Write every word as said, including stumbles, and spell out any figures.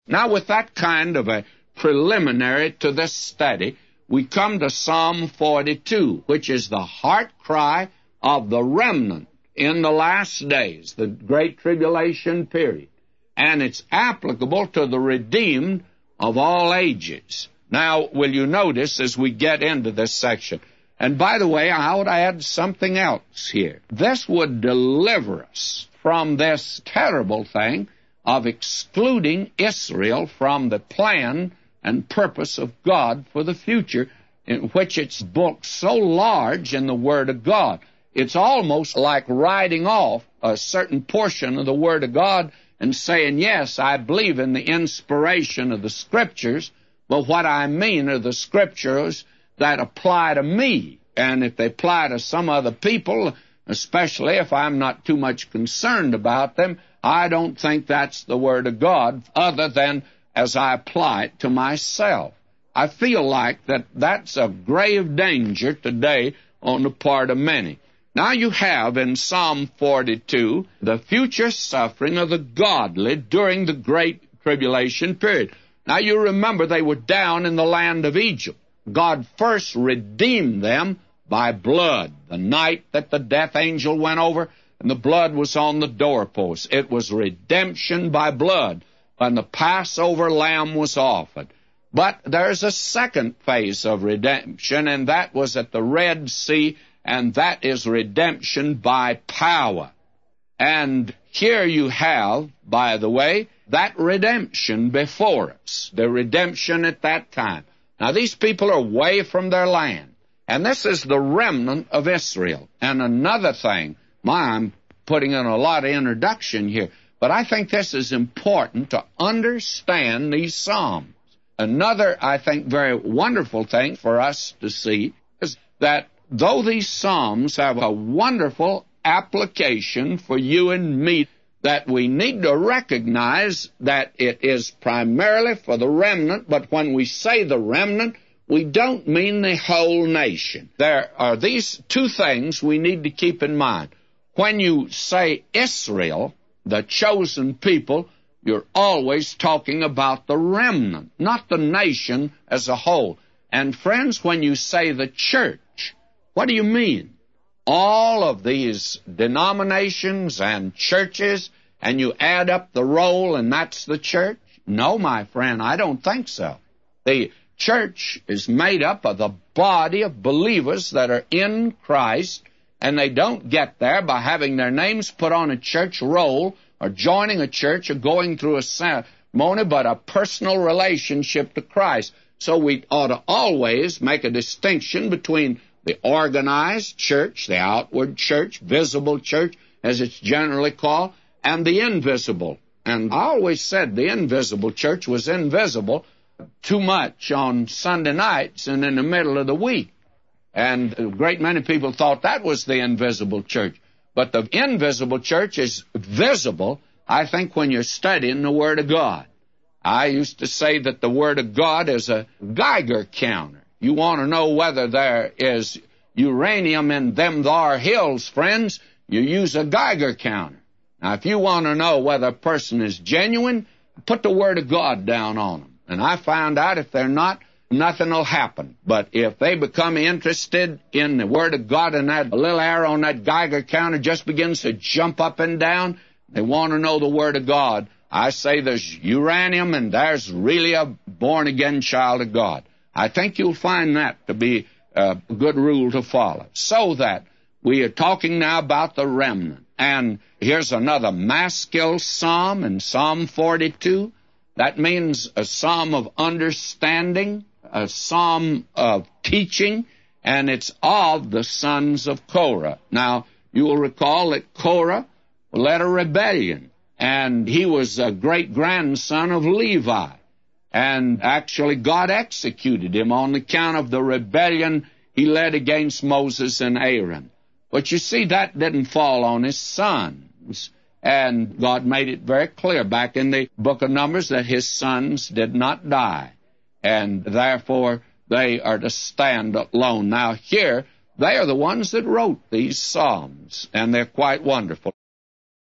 Now, with that kind of a preliminary to this study, we come to Psalm forty-two, which is the heart cry of the remnant in the last days, the great tribulation period. And it's applicable to the redeemed of all ages. Now, will you notice as we get into this section, and by the way, I would add something else here. This would deliver us from this terrible thing of excluding Israel from the plan and purpose of God for the future, in which it's booked so large in the Word of God. It's almost like writing off a certain portion of the Word of God and saying, yes, I believe in the inspiration of the Scriptures, but what I mean are the Scriptures that apply to me. And if they apply to some other people, especially if I'm not too much concerned about them, I don't think that's the Word of God, other than as I apply it to myself. I feel like that that's a grave danger today on the part of many. Now you have in Psalm forty-two the future suffering of the godly during the great tribulation period. Now you remember they were down in the land of Egypt. God first redeemed them by blood. The night that the death angel went over and the blood was on the doorpost. It was redemption by blood when the Passover lamb was offered. But there's a second phase of redemption, and that was at the Red Sea, and that is redemption by power. And here you have, by the way, that redemption before us, the redemption at that time. Now, these people are away from their land, and this is the remnant of Israel. And another thing, my, I'm putting in a lot of introduction here, but I think this is important to understand these Psalms. Another, I think, very wonderful thing for us to see is that though these Psalms have a wonderful application for you and me, that we need to recognize that it is primarily for the remnant, but when we say the remnant, we don't mean the whole nation. There are these two things we need to keep in mind. When you say Israel, the chosen people, you're always talking about the remnant, not the nation as a whole. And friends, when you say the church, what do you mean? All of these denominations and churches, and you add up the roll and that's the church? No, my friend, I don't think so. The church is made up of the body of believers that are in Christ, and they don't get there by having their names put on a church roll or joining a church or going through a ceremony, but a personal relationship to Christ. So we ought to always make a distinction between the organized church, the outward church, visible church, as it's generally called, and the invisible. And I always said the invisible church was invisible too much on Sunday nights and in the middle of the week. And a great many people thought that was the invisible church. But the invisible church is visible, I think, when you're studying the Word of God. I used to say that the Word of God is a Geiger counter. You want to know whether there is uranium in them thar hills, friends, you use a Geiger counter. Now, if you want to know whether a person is genuine, put the Word of God down on them. And I found out if they're not, nothing will happen. But if they become interested in the Word of God and that little arrow on that Geiger counter just begins to jump up and down, they want to know the Word of God, I say there's uranium and there's really a born-again child of God. I think you'll find that to be a good rule to follow. So that we are talking now about the remnant. And here's another Maskil psalm in Psalm forty-two. That means a psalm of understanding, a psalm of teaching, and it's of the sons of Korah. Now, you will recall that Korah led a rebellion, and he was a great-grandson of Levi. And actually, God executed him on account of the rebellion he led against Moses and Aaron. But you see, that didn't fall on his sons. And God made it very clear back in the book of Numbers that his sons did not die. And therefore, they are to stand alone. Now, here, they are the ones that wrote these psalms, and they're quite wonderful.